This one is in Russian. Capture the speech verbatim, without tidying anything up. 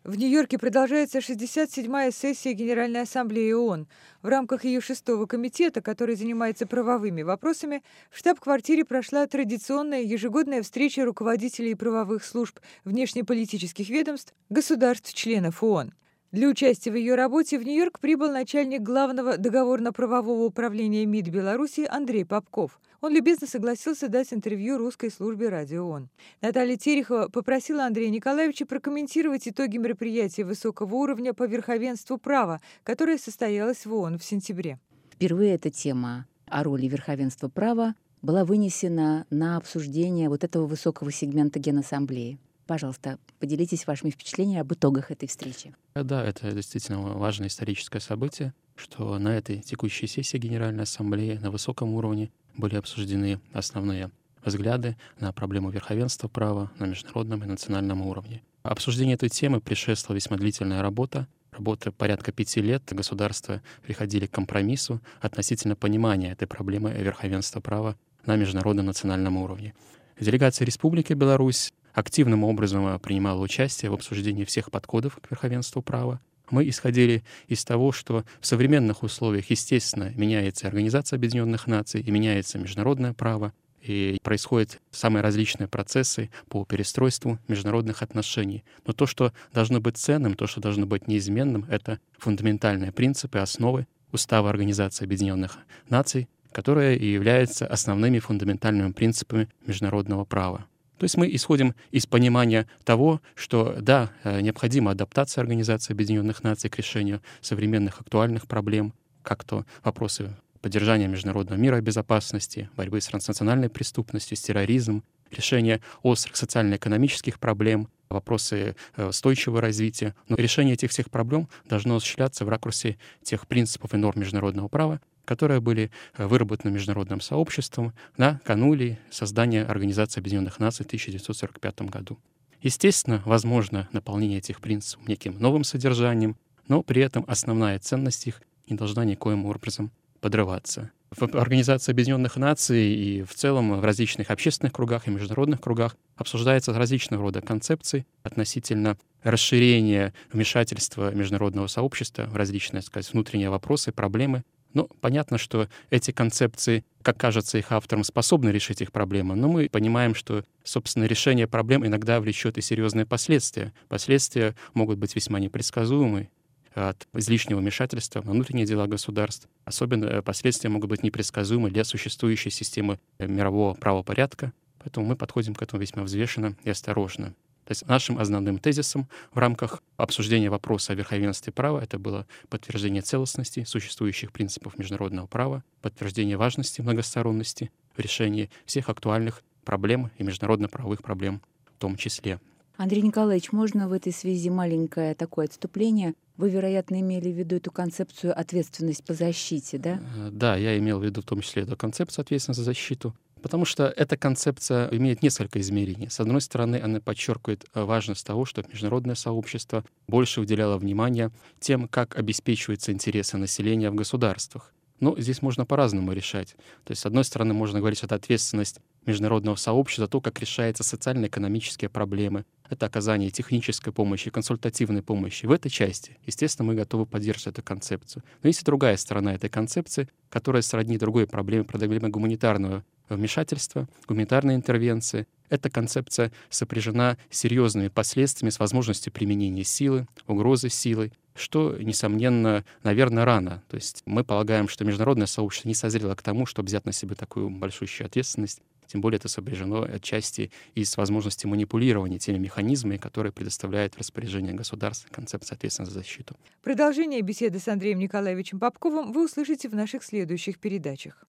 В Нью-Йорке продолжается шестьдесят седьмая сессия Генеральной Ассамблеи ООН. В рамках ее шестого комитета, который занимается правовыми вопросами, в штаб-квартире прошла традиционная ежегодная встреча руководителей правовых служб внешнеполитических ведомств государств-членов ООН. Для участия в ее работе в Нью-Йорк прибыл начальник главного договорно-правового управления МИД Беларуси Андрей Попков. Он любезно согласился дать интервью русской службе радио ООН. Наталья Терехова попросила Андрея Николаевича прокомментировать итоги мероприятия высокого уровня по верховенству права, которое состоялось в ООН в сентябре. Впервые эта тема о роли верховенства права была вынесена на обсуждение вот этого высокого сегмента Генассамблеи. Пожалуйста, поделитесь вашими впечатлениями об итогах этой встречи. Да, это действительно важное историческое событие, что на этой текущей сессии Генеральной Ассамблеи на высоком уровне были обсуждены основные взгляды на проблему верховенства права на международном и национальном уровне. Обсуждению этой темы предшествовала весьма длительная работа. Работа порядка пяти лет. Государства приходили к компромиссу относительно понимания этой проблемы верховенства права на международном национальном уровне. Делегация Республики Беларусь активным образом принимала участие в обсуждении всех подходов к верховенству права. Мы исходили из того, что в современных условиях, естественно, меняется Организация Объединенных Наций и меняется международное право, и происходят самые различные процессы по перестройству международных отношений. Но то, что должно быть ценным, то, что должно быть неизменным, это фундаментальные принципы, основы Устава Организации Объединенных Наций, которые и являются основными фундаментальными принципами международного права. То есть мы исходим из понимания того, что да, необходима адаптация Организации Объединенных Наций к решению современных актуальных проблем, как то вопросы поддержания международного мира и безопасности, борьбы с транснациональной преступностью, с терроризмом, решение острых социально-экономических проблем, вопросы устойчивого развития. Но решение этих всех проблем должно осуществляться в ракурсе тех принципов и норм международного права, которые были выработаны международным сообществом на кануне создания Организации Объединенных Наций в тысяча девятьсот сорок пятом году. Естественно, возможно наполнение этих принципов неким новым содержанием, но при этом основная ценность их не должна никоим образом подрываться. В Организации Объединенных Наций и в целом в различных общественных кругах и международных кругах обсуждаются различного рода концепции относительно расширения вмешательства международного сообщества в различные, так сказать, внутренние вопросы, проблемы. Ну, понятно, что эти концепции, как кажется их авторам, способны решить их проблемы, но мы понимаем, что, собственно, решение проблем иногда влечет и серьезные последствия. Последствия могут быть весьма непредсказуемы от излишнего вмешательства во внутренние дела государств. Особенно последствия могут быть непредсказуемы для существующей системы мирового правопорядка, поэтому мы подходим к этому весьма взвешенно и осторожно. То есть нашим основным тезисом в рамках обсуждения вопроса о верховенстве права это было подтверждение целостности существующих принципов международного права, подтверждение важности многосторонности в решении всех актуальных проблем и международно-правовых проблем в том числе. Андрей Николаевич, можно в этой связи маленькое такое отступление? Вы, вероятно, имели в виду эту концепцию ответственность по защите, да? Да, я имел в виду в том числе эту концепцию ответственности за защиту. Потому что эта концепция имеет несколько измерений. С одной стороны, она подчеркивает важность того, чтобы международное сообщество больше уделяло внимания тем, как обеспечиваются интересы населения в государствах. Но здесь можно по-разному решать. То есть, с одной стороны, можно говорить, что это ответственность международного сообщества за то, как решаются социально-экономические проблемы. Это оказание технической помощи, консультативной помощи. В этой части, естественно, мы готовы поддерживать эту концепцию. Но есть и другая сторона этой концепции, которая сродни другой проблеме, проблеме гуманитарного вмешательства, гуманитарной интервенции. Эта концепция сопряжена с серьезными последствиями, с возможностью применения силы, угрозы силой, что, несомненно, наверное, рано. То есть мы полагаем, что международное сообщество не созрело к тому, чтобы взять на себя такую большущую ответственность. Тем более это сопряжено отчасти и с возможностью манипулирования теми механизмами, которые предоставляет в распоряжение государства концепция ответственности за защиту. Продолжение беседы с Андреем Николаевичем Попковым вы услышите в наших следующих передачах.